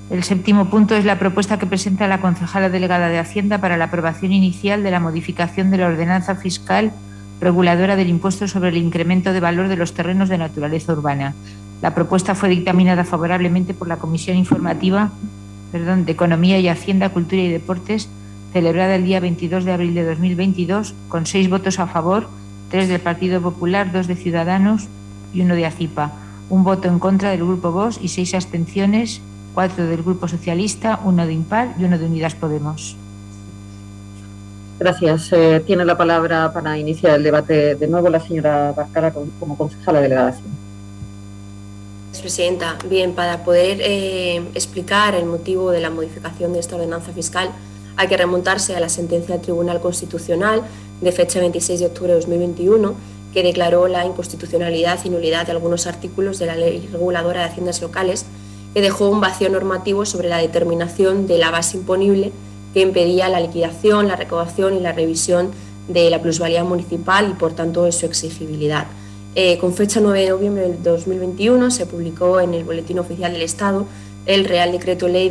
El 7º punto es la propuesta que presenta la concejala delegada de Hacienda para la aprobación inicial de la modificación de la ordenanza fiscal reguladora del impuesto sobre el incremento de valor de los terrenos de naturaleza urbana. La propuesta fue dictaminada favorablemente por la Comisión Informativa de Economía y Hacienda, Cultura y Deportes, celebrada el día 22 de abril de 2022, con 6 votos a favor, 3 del Partido Popular, 2 de Ciudadanos y 1 de ACIPA, 1 voto en contra del Grupo VOX y 6 abstenciones, 4 del Grupo Socialista, 1 de Impar y 1 de Unidas Podemos. Gracias. Tiene la palabra para iniciar el debate de nuevo la señora Barcara como concejala delegada. Gracias, presidenta. Bien, para poder explicar el motivo de la modificación de esta ordenanza fiscal hay que remontarse a la sentencia del Tribunal Constitucional de fecha 26 de octubre de 2021 que declaró la inconstitucionalidad y nulidad de algunos artículos de la Ley Reguladora de Haciendas Locales, que dejó un vacío normativo sobre la determinación de la base imponible que impedía la liquidación, la recaudación y la revisión de la plusvalía municipal y, por tanto, de su exigibilidad. Con fecha 9 de noviembre del 2021 se publicó en el Boletín Oficial del Estado el Real Decreto Ley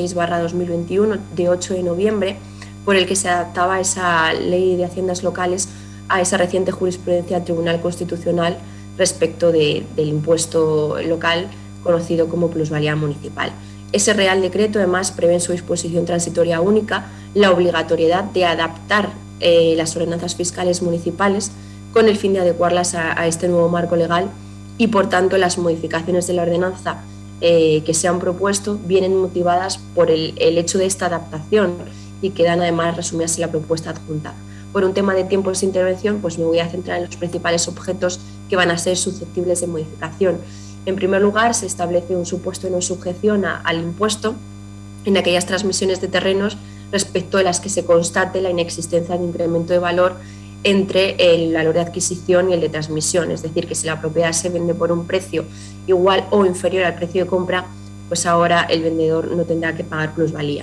26/2021 de 8 de noviembre, por el que se adaptaba esa Ley de Haciendas Locales a esa reciente jurisprudencia del Tribunal Constitucional respecto del impuesto local conocido como plusvalía municipal. Ese Real Decreto además prevé en su disposición transitoria única la obligatoriedad de adaptar las ordenanzas fiscales municipales con el fin de adecuarlas a este nuevo marco legal y, por tanto, las modificaciones de la ordenanza que se han propuesto vienen motivadas por el hecho de esta adaptación y quedan además resumidas en la propuesta adjunta. Por un tema de tiempos de intervención, pues me voy a centrar en los principales objetos que van a ser susceptibles de modificación. En primer lugar, se establece un supuesto de no sujeción al impuesto en aquellas transmisiones de terrenos respecto de las que se constate la inexistencia de incremento de valor entre el valor de adquisición y el de transmisión, es decir, que si la propiedad se vende por un precio igual o inferior al precio de compra, pues ahora el vendedor no tendrá que pagar plusvalía.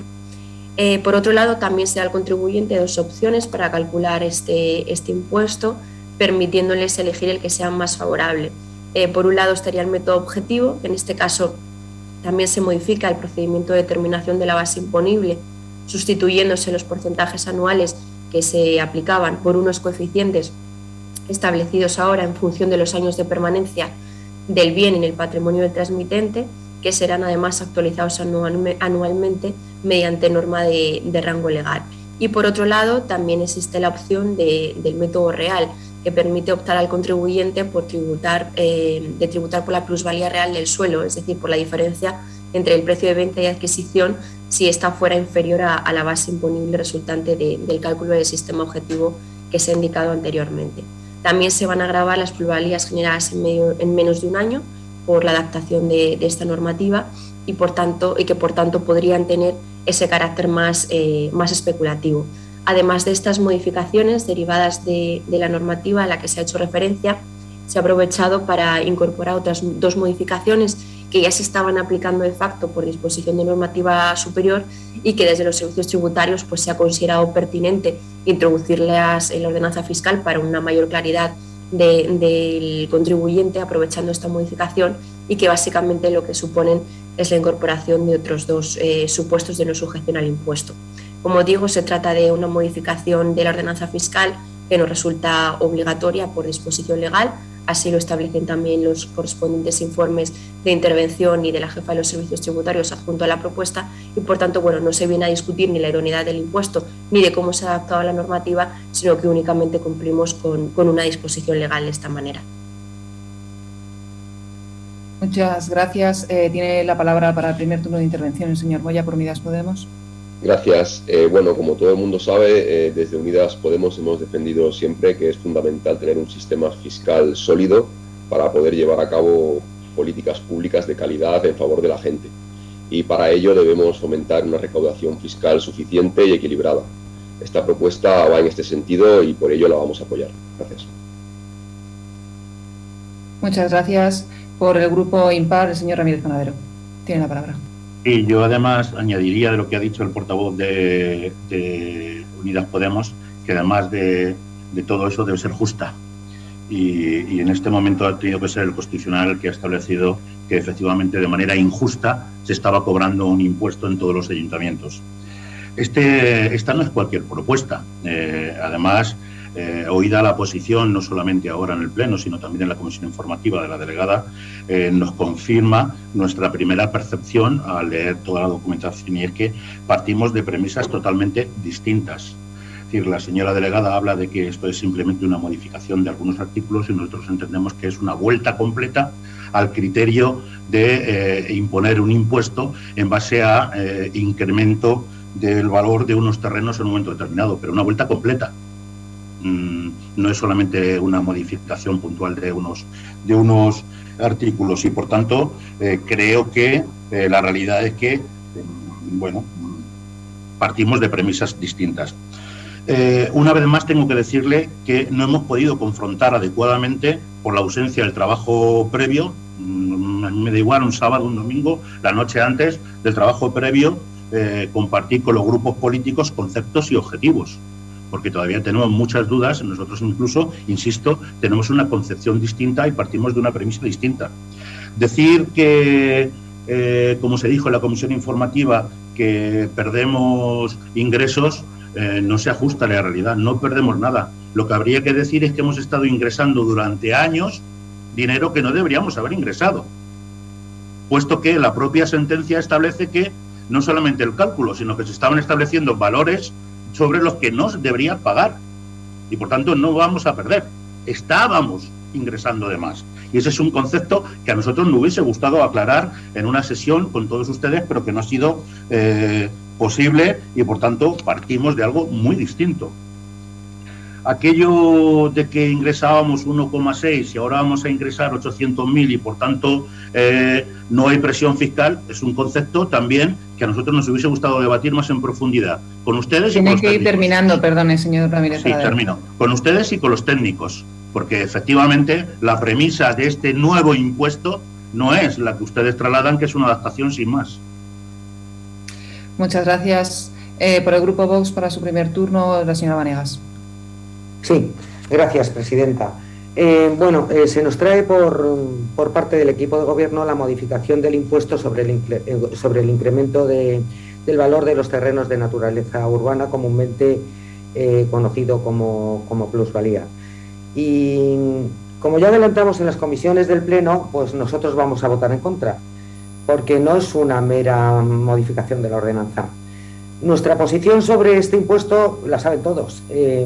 Por otro lado, también se da al contribuyente 2 opciones para calcular este impuesto, permitiéndoles elegir el que sea más favorable. Por un lado estaría el método objetivo, que en este caso también se modifica el procedimiento de determinación de la base imponible, sustituyéndose los porcentajes anuales que se aplicaban por unos coeficientes establecidos ahora en función de los años de permanencia del bien en el patrimonio del transmitente, que serán además actualizados anualmente mediante norma de rango legal. Y por otro lado, también existe la opción del método real, que permite optar al contribuyente por tributar por la plusvalía real del suelo, es decir, por la diferencia entre el precio de venta y adquisición si ésta fuera inferior a la base imponible resultante del cálculo del sistema objetivo que se ha indicado anteriormente. También se van a gravar las plusvalías generadas en menos de un año por la adaptación de esta normativa y que por tanto podrían tener ese carácter más especulativo. Además de estas modificaciones derivadas de la normativa a la que se ha hecho referencia, se ha aprovechado para incorporar otras 2 modificaciones que ya se estaban aplicando de facto por disposición de normativa superior y que desde los servicios tributarios pues, se ha considerado pertinente introducirlas en la ordenanza fiscal para una mayor claridad del contribuyente, aprovechando esta modificación, y que básicamente lo que suponen es la incorporación de otros 2 supuestos de no sujeción al impuesto. Como digo, se trata de una modificación de la ordenanza fiscal que no resulta obligatoria por disposición legal, así lo establecen también los correspondientes informes de intervención y de la jefa de los servicios tributarios adjunto a la propuesta, y por tanto no se viene a discutir ni la idoneidad del impuesto ni de cómo se ha adaptado a la normativa, sino que únicamente cumplimos con una disposición legal de esta manera. Muchas gracias. Tiene la palabra para el primer turno de intervención el señor Moya por Unidas Podemos. Gracias. Como todo el mundo sabe, desde Unidas Podemos hemos defendido siempre que es fundamental tener un sistema fiscal sólido para poder llevar a cabo políticas públicas de calidad en favor de la gente. Y para ello debemos fomentar una recaudación fiscal suficiente y equilibrada. Esta propuesta va en este sentido y por ello la vamos a apoyar. Gracias. Muchas gracias. Por el Grupo Impar, el señor Ramírez Panadero. Tiene la palabra. Y yo además añadiría de lo que ha dicho el portavoz de Unidas Podemos, que además de todo eso debe ser justa. Y en este momento ha tenido que ser el Constitucional el que ha establecido que efectivamente de manera injusta se estaba cobrando un impuesto en todos los ayuntamientos. Esta no es cualquier propuesta. Además, oída la posición, no solamente ahora en el Pleno, sino también en la comisión informativa de la delegada, nos confirma nuestra primera percepción al leer toda la documentación, y es que partimos de premisas totalmente distintas. Es decir, la señora delegada habla de que esto es simplemente una modificación de algunos artículos y nosotros entendemos que es una vuelta completa al criterio de imponer un impuesto en base a incremento del valor de unos terrenos en un momento determinado, pero una vuelta completa. No es solamente una modificación puntual de unos artículos, y por tanto creo que la realidad es que partimos de premisas distintas. Una vez más tengo que decirle que no hemos podido confrontar adecuadamente por la ausencia del trabajo previo. A mí me da igual un sábado, un domingo, la noche antes del trabajo previo, compartir con los grupos políticos conceptos y objetivos, porque todavía tenemos muchas dudas. Nosotros incluso, insisto, tenemos una concepción distinta y partimos de una premisa distinta. Decir que, como se dijo en la comisión informativa, que perdemos ingresos, no se ajusta a la realidad, no perdemos nada. Lo que habría que decir es que hemos estado ingresando durante años dinero que no deberíamos haber ingresado, puesto que la propia sentencia establece que no solamente el cálculo, sino que se estaban estableciendo valores sobre los que no se debería pagar, y por tanto no vamos a perder, estábamos ingresando de más. Y ese es un concepto que a nosotros nos hubiese gustado aclarar en una sesión con todos ustedes, pero que no ha sido posible, y por tanto partimos de algo muy distinto. Aquello de que ingresábamos 1,6 y ahora vamos a ingresar 800.000 y por tanto no hay presión fiscal, es un concepto también que a nosotros nos hubiese gustado debatir más en profundidad con ustedes. Tiene y con los que ir técnicos. terminando, perdone, señor Ramírez. Sí, termino. Con ustedes y con los técnicos, porque efectivamente la premisa de este nuevo impuesto no es la que ustedes trasladan, que es una adaptación sin más. Muchas gracias. Por el Grupo Vox, para su primer turno, la señora Vanegas. Sí, gracias, presidenta. Se nos trae por parte del equipo de gobierno la modificación del impuesto sobre el incremento del valor de los terrenos de naturaleza urbana, comúnmente conocido como plusvalía. Y como ya adelantamos en las comisiones del Pleno, pues nosotros vamos a votar en contra, porque no es una mera modificación de la ordenanza. Nuestra posición sobre este impuesto la saben todos.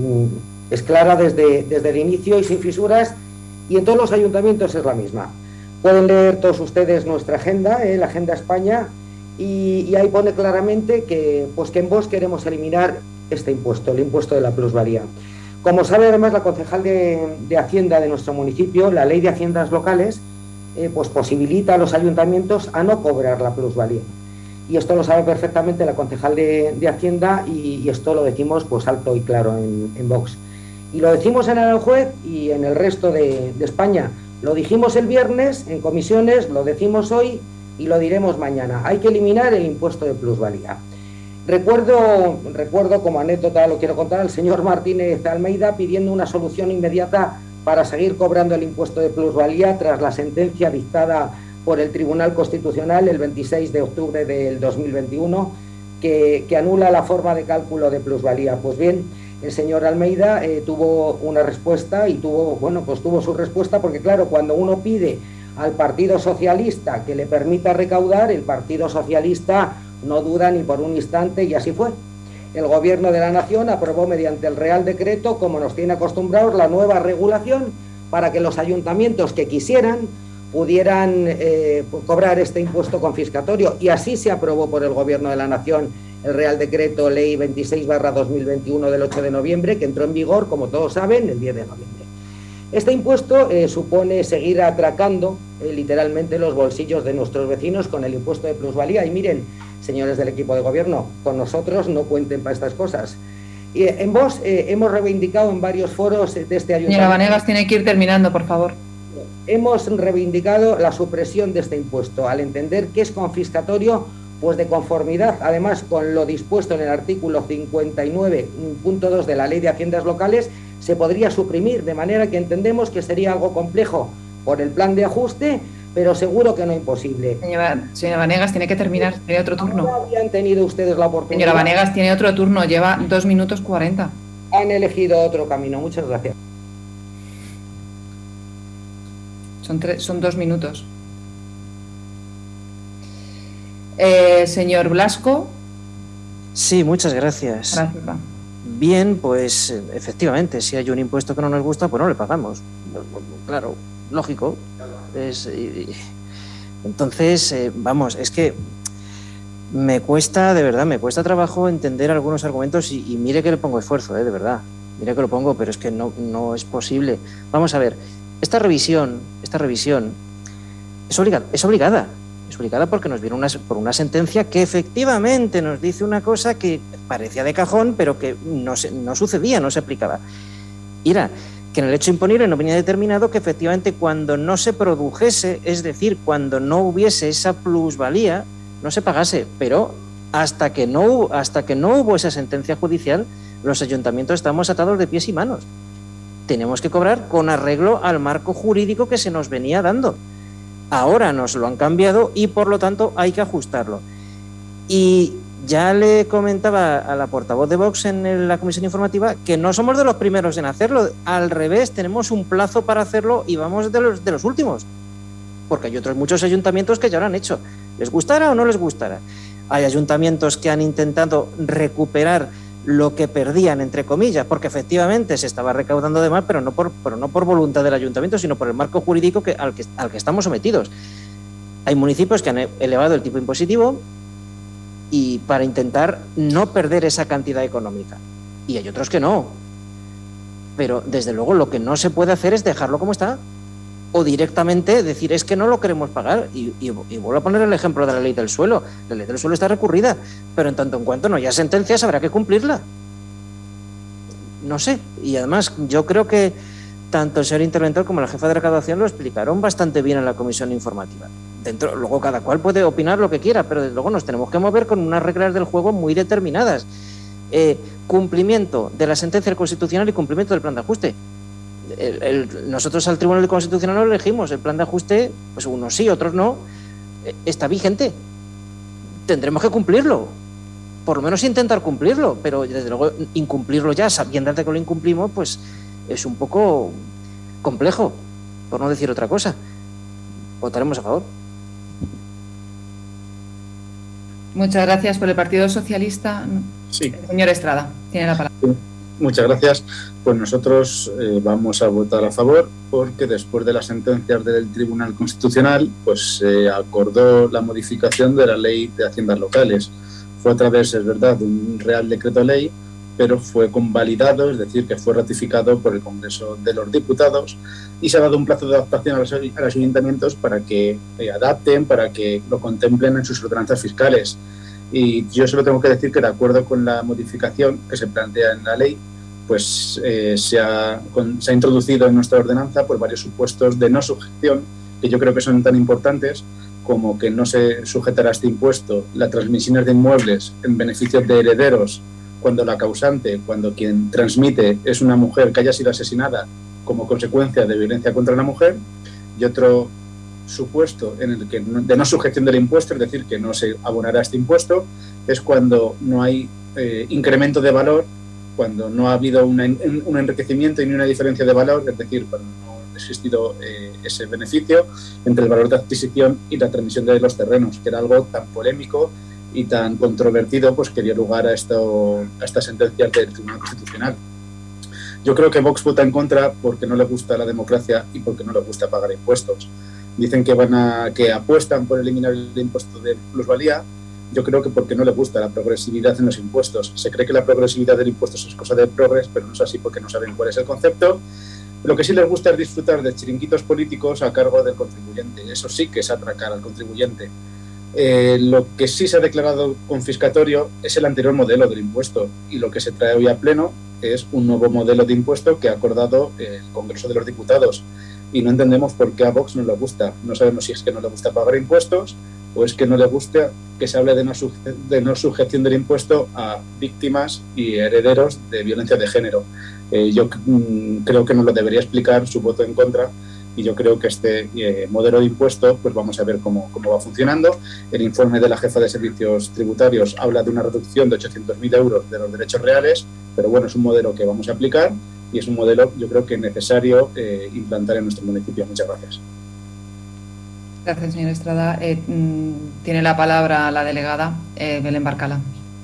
Es clara desde el inicio y sin fisuras, y en todos los ayuntamientos es la misma. Pueden leer todos ustedes nuestra agenda, la Agenda España, y ahí pone claramente que en Vox queremos eliminar este impuesto, el impuesto de la plusvalía. Como sabe además la concejal de Hacienda de nuestro municipio, la Ley de Haciendas Locales posibilita a los ayuntamientos a no cobrar la plusvalía. Y esto lo sabe perfectamente la concejal de Hacienda, y esto lo decimos alto y claro en Vox. Y lo decimos en Aranjuez y en el resto de España. Lo dijimos el viernes en comisiones, lo decimos hoy y lo diremos mañana. Hay que eliminar el impuesto de plusvalía. Recuerdo como anécdota, lo quiero contar, al señor Martínez Almeida pidiendo una solución inmediata para seguir cobrando el impuesto de plusvalía tras la sentencia dictada por el Tribunal Constitucional el 26 de octubre del 2021 que anula la forma de cálculo de plusvalía. Pues bien, el señor Almeida tuvo una respuesta y tuvo su respuesta, porque claro, cuando uno pide al Partido Socialista que le permita recaudar, el Partido Socialista no duda ni por un instante, y así fue. El Gobierno de la Nación aprobó mediante el Real Decreto, como nos tiene acostumbrados, la nueva regulación para que los ayuntamientos que quisieran pudieran cobrar este impuesto confiscatorio, y así se aprobó por el Gobierno de la Nación el Real Decreto Ley 26/2021 del 8 de noviembre, que entró en vigor, como todos saben, el 10 de noviembre. Este impuesto supone seguir atracando literalmente los bolsillos de nuestros vecinos con el impuesto de plusvalía. Y miren, señores del equipo de gobierno, con nosotros no cuenten para estas cosas. Y en Vox hemos reivindicado en varios foros de este ayuntamiento. Señora Vanegas, tiene que ir terminando, por favor. Hemos reivindicado la supresión de este impuesto, al entender que es confiscatorio, de conformidad, además, con lo dispuesto en el artículo 59.2 de la Ley de Haciendas Locales, se podría suprimir, de manera que entendemos que sería algo complejo por el plan de ajuste, pero seguro que no imposible. Señora Vanegas, tiene que terminar, tiene otro turno. ¿No habían tenido ustedes la oportunidad? Señora Vanegas, tiene otro turno, lleva 2 minutos 40. Han elegido otro camino, muchas gracias. Son 2 minutos. Señor Blasco. Sí, muchas gracias. Gracias. Bien, pues efectivamente, si hay un impuesto que no nos gusta, pues no le pagamos. Claro, lógico. Entonces, vamos, es que me cuesta, de verdad, me cuesta trabajo entender algunos argumentos y mire que le pongo esfuerzo, de verdad. Mire que lo pongo, pero es que no es posible. Vamos a ver, esta revisión es obligada. Es obligada porque nos viene por una sentencia que efectivamente nos dice una cosa que parecía de cajón, pero que no sucedía, no se aplicaba. Y era que en el hecho imponible no venía determinado que efectivamente cuando no se produjese, es decir, cuando no hubiese esa plusvalía, no se pagase. Pero hasta que no hubo esa sentencia judicial, los ayuntamientos estamos atados de pies y manos. Tenemos que cobrar con arreglo al marco jurídico que se nos venía dando. Ahora nos lo han cambiado y por lo tanto hay que ajustarlo. Y ya le comentaba a la portavoz de Vox en la comisión informativa que no somos de los primeros en hacerlo. Al revés, tenemos un plazo para hacerlo y vamos de los últimos. Porque hay otros muchos ayuntamientos que ya lo han hecho. ¿Les gustara o no les gustara? Hay ayuntamientos que han intentado recuperar lo que perdían, entre comillas, porque efectivamente se estaba recaudando de más, pero no por voluntad del ayuntamiento, sino por el marco jurídico al que estamos sometidos. Hay municipios que han elevado el tipo impositivo y para intentar no perder esa cantidad económica. Y hay otros que no. Pero, desde luego, lo que no se puede hacer es dejarlo como está. O directamente decir, es que no lo queremos pagar. Y vuelvo a poner el ejemplo de la ley del suelo. La ley del suelo está recurrida, pero en tanto en cuanto no haya sentencias habrá que cumplirla. No sé. Y además, yo creo que tanto el señor interventor como la jefa de recaudación lo explicaron bastante bien en la comisión informativa. Luego cada cual puede opinar lo que quiera, pero desde luego nos tenemos que mover con unas reglas del juego muy determinadas. Cumplimiento de la sentencia del Constitucional y cumplimiento del plan de ajuste. Nosotros al Tribunal Constitucional lo elegimos, el plan de ajuste, pues unos sí, otros no, está vigente. Tendremos que cumplirlo, por lo menos intentar cumplirlo, pero desde luego incumplirlo ya, sabiendo que lo incumplimos, pues es un poco complejo, por no decir otra cosa. Votaremos a favor. Muchas gracias. Por el Partido Socialista, sí. El señor Estrada tiene la palabra. Sí. Muchas gracias. Pues nosotros vamos a votar a favor porque después de las sentencias del Tribunal Constitucional pues se acordó la modificación de la Ley de Haciendas Locales. Fue a través, es verdad, de un Real Decreto Ley, pero fue convalidado, es decir, que fue ratificado por el Congreso de los Diputados y se ha dado un plazo de adaptación a los ayuntamientos para que adapten, para que lo contemplen en sus ordenanzas fiscales. Y yo solo tengo que decir que de acuerdo con la modificación que se plantea en la ley, pues se ha introducido en nuestra ordenanza por varios supuestos de no sujeción, que yo creo que son tan importantes como que no se sujetará a este impuesto las transmisiones de inmuebles en beneficio de herederos cuando la causante, cuando quien transmite es una mujer que haya sido asesinada como consecuencia de violencia contra la mujer, y otro supuesto en el que de no sujeción del impuesto, es decir, que no se abonará este impuesto, es cuando no hay incremento de valor, cuando no ha habido un enriquecimiento y ni una diferencia de valor, es decir, cuando no ha existido ese beneficio entre el valor de adquisición y la transmisión de los terrenos, que era algo tan polémico y tan controvertido, pues que dio lugar a estas sentencias del Tribunal Constitucional. Yo creo que Vox vota en contra porque no le gusta la democracia y porque no le gusta pagar impuestos. Dicen que apuestan por eliminar el impuesto de plusvalía. Yo creo que porque no le gusta la progresividad en los impuestos. Se cree que la progresividad del impuesto es cosa de progres, pero no es así porque no saben cuál es el concepto. Lo que sí les gusta es disfrutar de chiringuitos políticos a cargo del contribuyente. Eso sí que es atracar al contribuyente. Lo que sí se ha declarado confiscatorio es el anterior modelo del impuesto, y lo que se trae hoy a pleno es un nuevo modelo de impuesto que ha acordado el Congreso de los Diputados, y no entendemos por qué a Vox no le gusta. No sabemos si es que no le gusta pagar impuestos o es que no le gusta que se hable de no sujeción del impuesto a víctimas y herederos de violencia de género. Yo creo que nos lo debería explicar su voto en contra y yo creo que este modelo de impuesto, pues vamos a ver cómo va funcionando. El informe de la jefa de servicios tributarios habla de una reducción de 800.000 euros de los derechos reales, pero bueno, es un modelo que vamos a aplicar y es un modelo, yo creo que necesario implantar en nuestro municipio. Muchas gracias. Gracias, señora Estrada. Tiene la palabra la delegada Belén Barcala.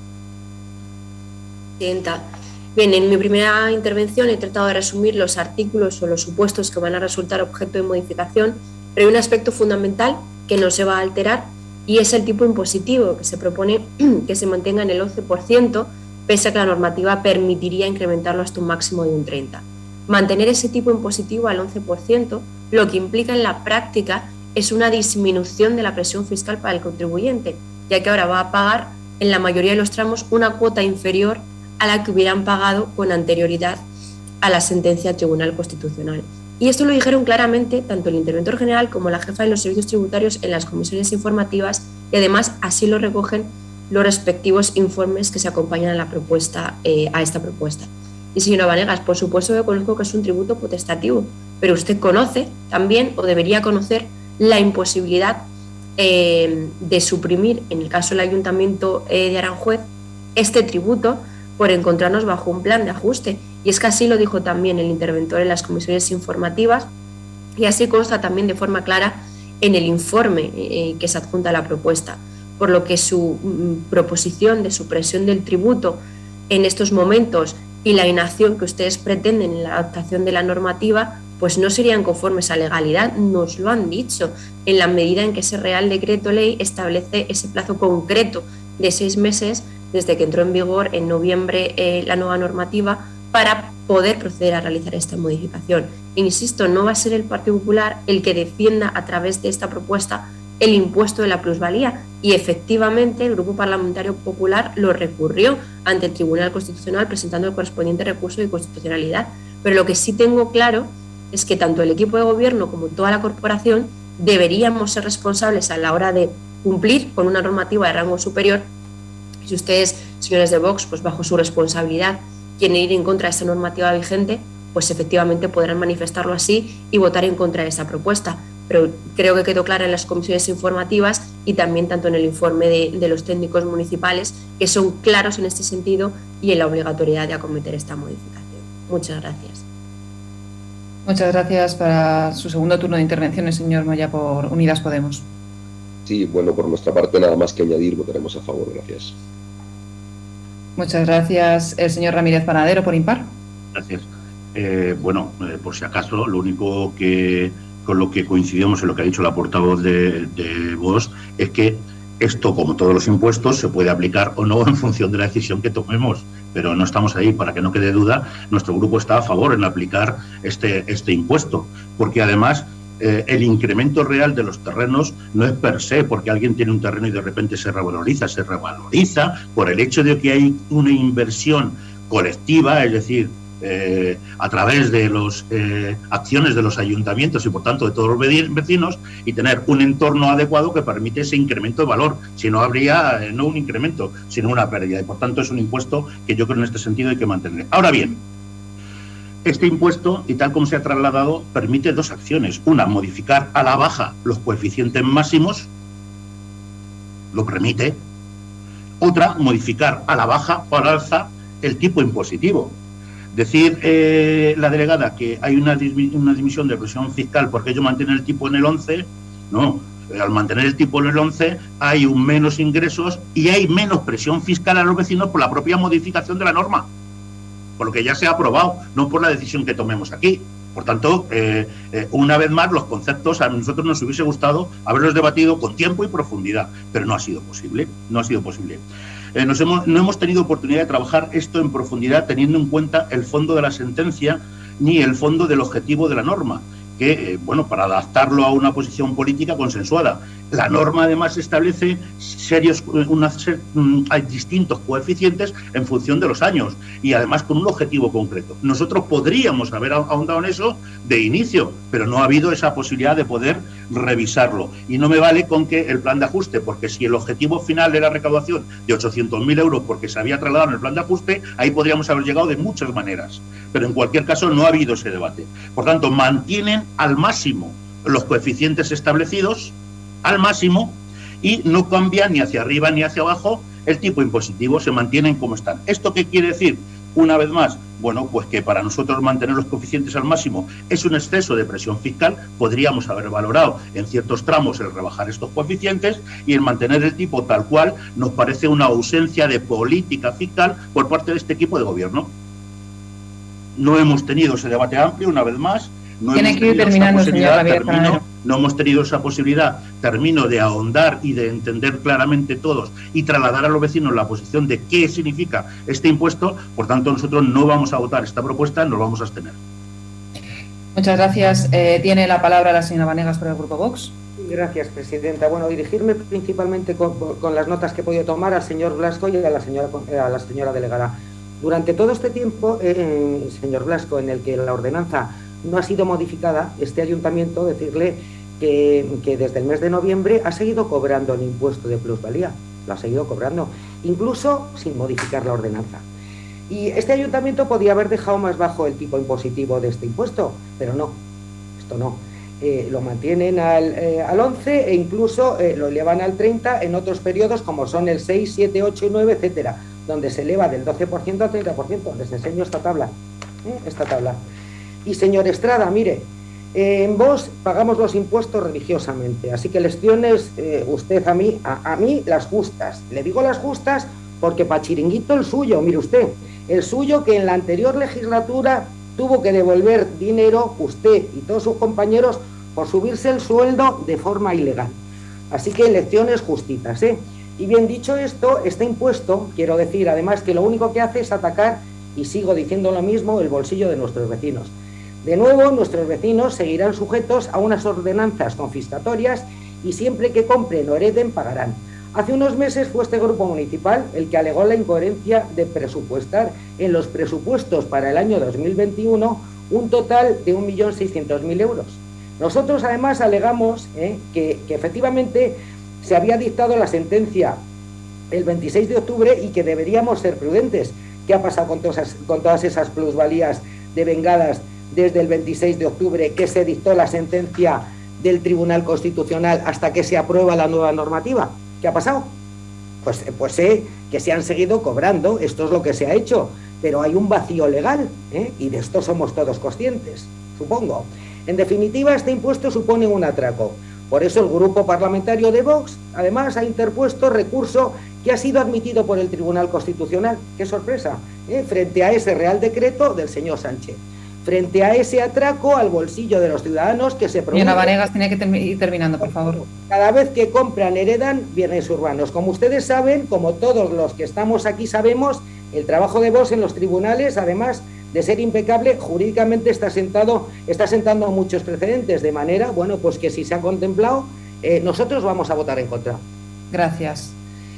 Presidenta. Bien, en mi primera intervención he tratado de resumir los artículos o los supuestos que van a resultar objeto de modificación, pero hay un aspecto fundamental que no se va a alterar y es el tipo impositivo, que se propone que se mantenga en el 11%, pese a que la normativa permitiría incrementarlo hasta un máximo de un 30%. Mantener ese tipo impositivo al 11%, lo que implica en la práctica es una disminución de la presión fiscal para el contribuyente, ya que ahora va a pagar en la mayoría de los tramos una cuota inferior a la que hubieran pagado con anterioridad a la sentencia del Tribunal Constitucional. Y esto lo dijeron claramente tanto el interventor general como la jefa de los servicios tributarios en las comisiones informativas y además así lo recogen los respectivos informes que se acompañan a la propuesta, a esta propuesta. Y señora Vanegas, por supuesto que conozco que es un tributo potestativo, pero usted conoce también o debería conocer la imposibilidad de suprimir, en el caso del Ayuntamiento de Aranjuez, este tributo por encontrarnos bajo un plan de ajuste. Y es que así lo dijo también el interventor en las comisiones informativas y así consta también de forma clara en el informe que se adjunta a la propuesta. Por lo que su proposición de supresión del tributo en estos momentos y la inacción que ustedes pretenden en la adaptación de la normativa, pues no serían conformes a legalidad, nos lo han dicho, en la medida en que ese Real Decreto Ley establece ese plazo concreto de 6 meses desde que entró en vigor en noviembre la nueva normativa para poder proceder a realizar esta modificación. Insisto, no va a ser el Partido Popular el que defienda a través de esta propuesta el impuesto de la plusvalía y efectivamente el Grupo Parlamentario Popular lo recurrió ante el Tribunal Constitucional presentando el correspondiente recurso de constitucionalidad. Pero lo que sí tengo claro es que tanto el equipo de gobierno como toda la corporación deberíamos ser responsables a la hora de cumplir con una normativa de rango superior. Si ustedes, señores de Vox, pues bajo su responsabilidad quieren ir en contra de esta normativa vigente, pues efectivamente podrán manifestarlo así y votar en contra de esa propuesta. Pero creo que quedó clara en las comisiones informativas y también tanto en el informe de los técnicos municipales, que son claros en este sentido y en la obligatoriedad de acometer esta modificación. Muchas gracias. Muchas gracias. Para su segundo turno de intervención, el señor Moya por Unidas Podemos. Sí, bueno, por nuestra parte nada más que añadir, votaremos a favor. Gracias. Muchas gracias. El señor Ramírez Panadero por Impar. Gracias. Por si acaso, lo único que con lo que coincidimos en lo que ha dicho la portavoz de Vox es que esto, como todos los impuestos, se puede aplicar o no en función de la decisión que tomemos, pero no estamos ahí, para que no quede duda, nuestro grupo está a favor en aplicar este impuesto, porque además el incremento real de los terrenos no es per se porque alguien tiene un terreno y de repente se revaloriza por el hecho de que hay una inversión colectiva, es decir, a través de las acciones de los ayuntamientos y por tanto de todos los vecinos, y tener un entorno adecuado que permite ese incremento de valor. Si no, habría no un incremento, sino una pérdida, y por tanto es un impuesto que yo creo en este sentido hay que mantener. Ahora bien, este impuesto, y tal como se ha trasladado, permite dos acciones. Una, modificar a la baja los coeficientes máximos, lo permite. Otra, modificar a la baja o al alza el tipo impositivo. Decir la delegada que hay una disminución de presión fiscal porque ello mantiene el tipo en el 11, no. Al mantener el tipo en el 11 hay menos ingresos y hay menos presión fiscal a los vecinos por la propia modificación de la norma, por lo que ya se ha aprobado, no por la decisión que tomemos aquí. Por tanto, una vez más, los conceptos a nosotros nos hubiese gustado haberlos debatido con tiempo y profundidad, pero no ha sido posible, no ha sido posible. No hemos tenido oportunidad de trabajar esto en profundidad teniendo en cuenta el fondo de la sentencia ni el fondo del objetivo de la norma, que, para adaptarlo a una posición política consensuada. La norma además establece hay distintos coeficientes en función de los años y además con un objetivo concreto. Nosotros podríamos haber ahondado en eso de inicio, pero no ha habido esa posibilidad de poder revisarlo. Y no me vale con que el plan de ajuste, porque si el objetivo final era recaudación de 800.000 euros porque se había trasladado en el plan de ajuste, ahí podríamos haber llegado de muchas maneras. Pero en cualquier caso no ha habido ese debate. Por tanto, mantienen al máximo los coeficientes establecidos, al máximo, y no cambian ni hacia arriba ni hacia abajo el tipo impositivo, se mantienen como están. ¿Esto qué quiere decir? Una vez más, bueno, pues que para nosotros mantener los coeficientes al máximo es un exceso de presión fiscal. Podríamos haber valorado en ciertos tramos el rebajar estos coeficientes, y el mantener el tipo tal cual nos parece una ausencia de política fiscal por parte de este equipo de gobierno. No hemos tenido ese debate amplio, una vez más. No Tiene que ir terminando, señor Javier Panadero. No hemos tenido esa posibilidad, termino, de ahondar y de entender claramente todos y trasladar a los vecinos la posición de qué significa este impuesto. Por tanto, nosotros no vamos a votar esta propuesta, nos vamos a abstener. Muchas gracias. Tiene la palabra la señora Vanegas por el Grupo Vox. Gracias, presidenta. Bueno, dirigirme principalmente con las notas que he podido tomar al señor Blasco y a la señora delegada. Durante todo este tiempo, señor Blasco, en el que la ordenanza no ha sido modificada, este ayuntamiento, decirle que desde el mes de noviembre ha seguido cobrando el impuesto de plusvalía, lo ha seguido cobrando, incluso sin modificar la ordenanza. Y este ayuntamiento podía haber dejado más bajo el tipo impositivo de este impuesto, pero no, esto no. Lo mantienen al 11 e incluso lo elevan al 30 en otros periodos como son el 6, 7, 8 y 9, etcétera, donde se eleva del 12% al 30%. Les enseño esta tabla. Y señor Estrada, mire, en Vox pagamos los impuestos religiosamente, así que lecciones usted a mí las justas. Le digo las justas porque pa' chiringuito el suyo, mire usted, el suyo que en la anterior legislatura tuvo que devolver dinero, usted y todos sus compañeros, por subirse el sueldo de forma ilegal. Así que lecciones justitas, ¿eh? Y bien dicho esto, este impuesto, quiero decir además que lo único que hace es atacar, y sigo diciendo lo mismo, el bolsillo de nuestros vecinos. De nuevo, nuestros vecinos seguirán sujetos a unas ordenanzas confiscatorias y siempre que compren o hereden pagarán. Hace unos meses fue este grupo municipal el que alegó la incoherencia de presupuestar en los presupuestos para el año 2021 un total de 1.600.000 euros. Nosotros además alegamos que efectivamente se había dictado la sentencia el 26 de octubre y que deberíamos ser prudentes. ¿Qué ha pasado con todas esas plusvalías devengadas desde el 26 de octubre que se dictó la sentencia del Tribunal Constitucional hasta que se aprueba la nueva normativa? ¿Qué ha pasado? Pues sé que se han seguido cobrando, esto es lo que se ha hecho, pero hay un vacío legal, y de esto somos todos conscientes, supongo. En definitiva, este impuesto supone un atraco. Por eso el grupo parlamentario de Vox, además, ha interpuesto recurso que ha sido admitido por el Tribunal Constitucional. ¡Qué sorpresa! Frente a ese Real Decreto del señor Sánchez. Frente a ese atraco al bolsillo de los ciudadanos que se produce. Señora Vanegas, tiene que ir terminando, por favor. Cada vez que compran, heredan bienes urbanos. Como ustedes saben, como todos los que estamos aquí sabemos, el trabajo de Vox en los tribunales, además de ser impecable, jurídicamente está sentando muchos precedentes, de manera, bueno, pues que si se ha contemplado, nosotros vamos a votar en contra. Gracias.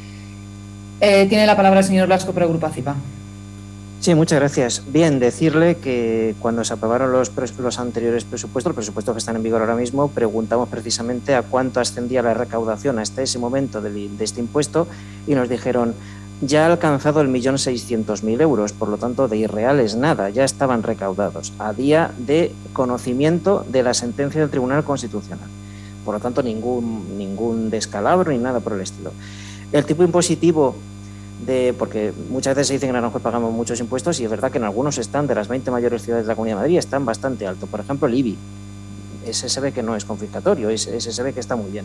Tiene la palabra el señor Blasco por el Grupo ACIPA. Sí, muchas gracias. Bien, decirle que cuando se aprobaron los anteriores presupuestos, los presupuestos que están en vigor ahora mismo, preguntamos precisamente a cuánto ascendía la recaudación hasta ese momento de este impuesto y nos dijeron: ya ha alcanzado el 1.600.000 euros, por lo tanto de irreales nada, ya estaban recaudados a día de conocimiento de la sentencia del Tribunal Constitucional. Por lo tanto, ningún descalabro ni nada por el estilo. El tipo impositivo porque muchas veces se dice que en Aranjuez pagamos muchos impuestos y es verdad que en algunos de las 20 mayores ciudades de la Comunidad de Madrid, están bastante alto. Por ejemplo, el IBI, ese se ve que no es confiscatorio, ese se ve que está muy bien.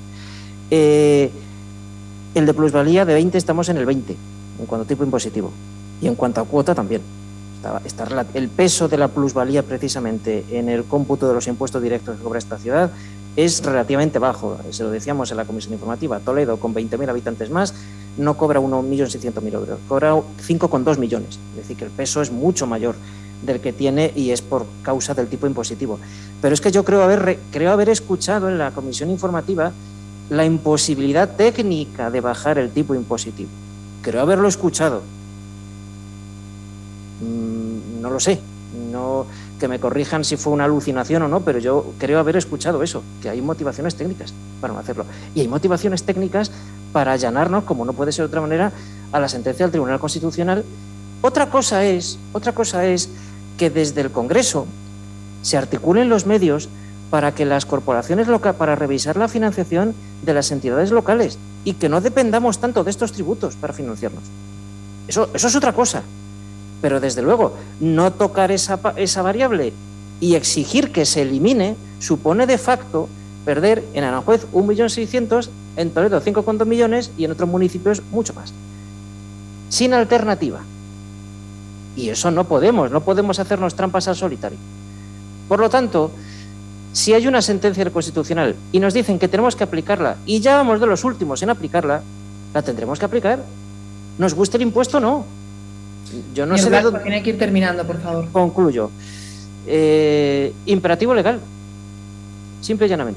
El de plusvalía de 20 estamos en el 20 en cuanto a tipo impositivo y en cuanto a cuota también. El peso de la plusvalía precisamente en el cómputo de los impuestos directos que cobra esta ciudad es relativamente bajo. Se lo decíamos en la comisión informativa. Toledo, con 20.000 habitantes más, no cobra 1.600.000 euros, cobra 5,2 millones. Es decir, que el peso es mucho mayor del que tiene y es por causa del tipo impositivo. Pero es que yo creo haber escuchado en la comisión informativa la imposibilidad técnica de bajar el tipo impositivo. Creo haberlo escuchado. No lo sé, No, que me corrijan si fue una alucinación o no, pero yo creo haber escuchado eso, que hay motivaciones técnicas para no hacerlo. Y hay motivaciones técnicas para allanarnos, como no puede ser de otra manera, a la sentencia del Tribunal Constitucional. Otra cosa es que desde el Congreso se articulen los medios para que las corporaciones locales, para revisar la financiación de las entidades locales y que no dependamos tanto de estos tributos para financiarnos. Eso es otra cosa. Pero desde luego, no tocar esa variable y exigir que se elimine supone de facto perder en Aranjuez 1.600.000, en Toledo 5,2 millones y en otros municipios mucho más. Sin alternativa. Y eso no podemos hacernos trampas al solitario. Por lo tanto, si hay una sentencia del Constitucional y nos dicen que tenemos que aplicarla y ya vamos de los últimos en aplicarla, la tendremos que aplicar. ¿Nos guste el impuesto? No. Yo no sé de dónde... Tiene que ir terminando, por favor. Concluyo. Imperativo legal. Simple y llanamente.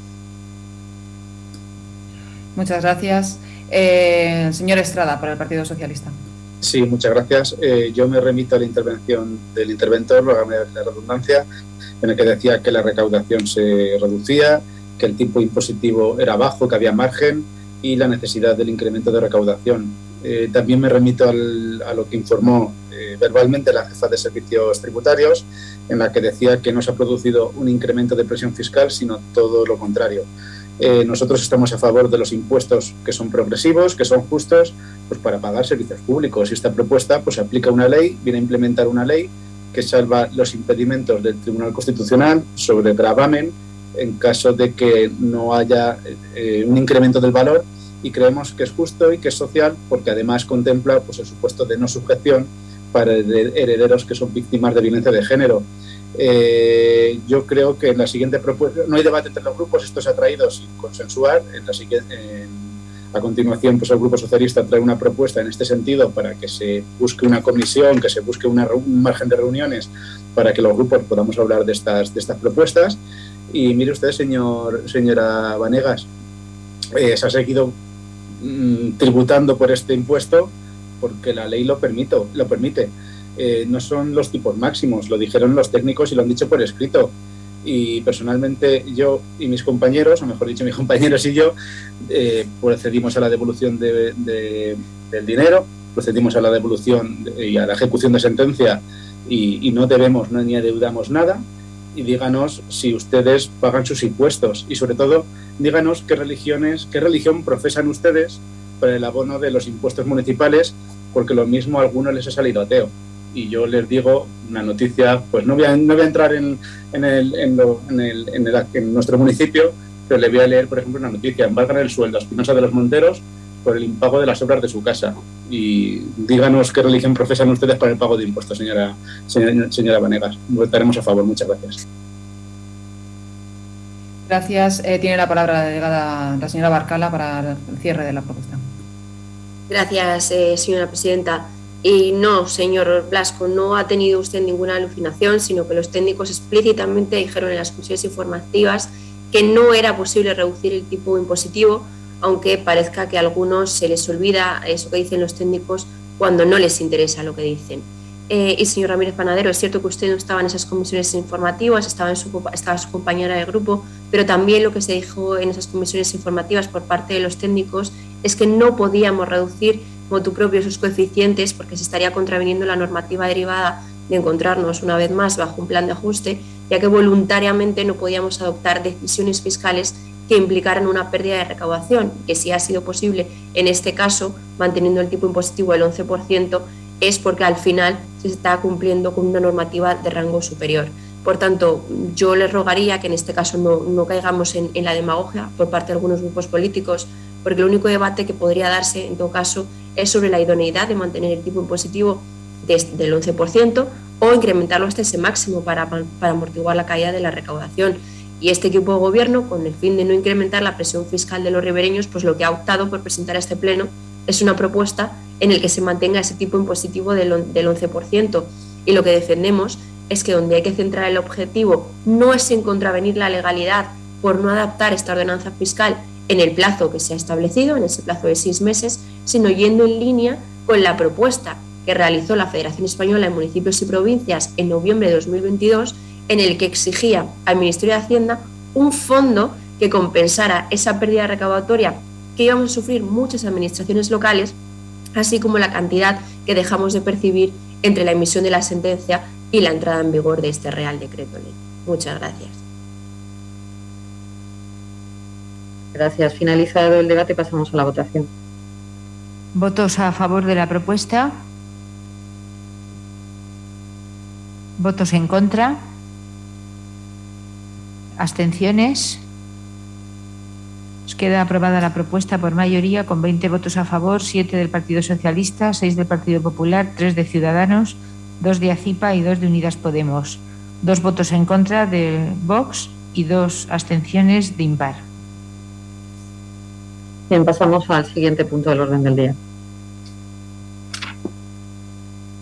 Muchas gracias. Señor Estrada, para el Partido Socialista. Sí, muchas gracias. Yo me remito a la intervención del interventor, hágame la redundancia, en el que decía que la recaudación se reducía, que el tipo impositivo era bajo, que había margen y la necesidad del incremento de recaudación. También me remito a lo que informó verbalmente la jefa de Servicios Tributarios, en la que decía que no se ha producido un incremento de presión fiscal, sino todo lo contrario. Nosotros estamos a favor de los impuestos que son progresivos, que son justos, pues para pagar servicios públicos. Y esta propuesta pues aplica una ley, viene a implementar una ley que salva los impedimentos del Tribunal Constitucional sobre gravamen en caso de que no haya un incremento del valor, y creemos que es justo y que es social porque además contempla pues el supuesto de no sujeción para herederos que son víctimas de violencia de género. Yo creo que en la siguiente propuesta, no hay debate entre los grupos, esto se ha traído sin consensuar. A continuación, pues el Grupo Socialista trae una propuesta en este sentido para que se busque una comisión, que se busque un margen de reuniones para que los grupos podamos hablar de estas propuestas. Y mire usted, señora Vanegas, se ha seguido tributando por este impuesto porque la ley lo permite. No son los tipos máximos, lo dijeron los técnicos y lo han dicho por escrito. Y personalmente yo y mis compañeros, o mejor dicho mis compañeros y yo, procedimos a la devolución del dinero, procedimos a la devolución y a la ejecución de sentencia y no debemos ni adeudamos nada. Y díganos si ustedes pagan sus impuestos y sobre todo díganos qué religión profesan ustedes para el abono de los impuestos municipales, porque lo mismo a algunos les ha salido ateo. Y yo les digo una noticia, pues no voy a entrar en nuestro municipio, pero le voy a leer, por ejemplo, una noticia: embargan el sueldo a Espinosa de los Monteros por el impago de las obras de su casa. Y díganos qué religión profesan ustedes para el pago de impuestos, señora Vanegas. Votaremos a favor. Muchas gracias. Gracias. Tiene la palabra la delegada, la señora Barcala, para el cierre de la propuesta. Gracias, señora presidenta. Y no, señor Blasco, no ha tenido usted ninguna alucinación, sino que los técnicos explícitamente dijeron en las comisiones informativas que no era posible reducir el tipo impositivo, aunque parezca que a algunos se les olvida eso que dicen los técnicos cuando no les interesa lo que dicen. Y señor Ramírez Panadero, es cierto que usted no estaba en esas comisiones informativas, estaba su compañera de grupo, pero también lo que se dijo en esas comisiones informativas por parte de los técnicos es que no podíamos reducir motu propio sus coeficientes porque se estaría contraviniendo la normativa derivada de encontrarnos una vez más bajo un plan de ajuste, ya que voluntariamente no podíamos adoptar decisiones fiscales que implicaran una pérdida de recaudación, que sí ha sido posible en este caso, manteniendo el tipo impositivo del 11%, es porque al final se está cumpliendo con una normativa de rango superior. Por tanto, yo les rogaría que en este caso no caigamos en la demagogia por parte de algunos grupos políticos, porque el único debate que podría darse en todo caso es sobre la idoneidad de mantener el tipo impositivo del 11% o incrementarlo hasta ese máximo para amortiguar la caída de la recaudación. Y este equipo de gobierno, con el fin de no incrementar la presión fiscal de los ribereños, pues lo que ha optado por presentar a este pleno es una propuesta en el que se mantenga ese tipo impositivo del 11%. Y lo que defendemos es que donde hay que centrar el objetivo no es en contravenir la legalidad por no adaptar esta ordenanza fiscal en el plazo que se ha establecido, en ese plazo de 6 meses, sino yendo en línea con la propuesta que realizó la Federación Española de Municipios y Provincias en noviembre de 2022, en el que exigía al Ministerio de Hacienda un fondo que compensara esa pérdida recaudatoria que íbamos a sufrir muchas administraciones locales, así como la cantidad que dejamos de percibir entre la emisión de la sentencia y la entrada en vigor de este Real Decreto Ley. Muchas gracias. Gracias. Finalizado el debate, pasamos a la votación. ¿Votos a favor de la propuesta? ¿Votos en contra? ¿Abstenciones? Os queda aprobada la propuesta por mayoría con 20 votos a favor, 7 del Partido Socialista, 6 del Partido Popular, 3 de Ciudadanos, 2 de ACIPA y 2 de Unidas Podemos. 2 votos en contra de Vox y 2 abstenciones de impar. Bien, pasamos al siguiente punto del orden del día.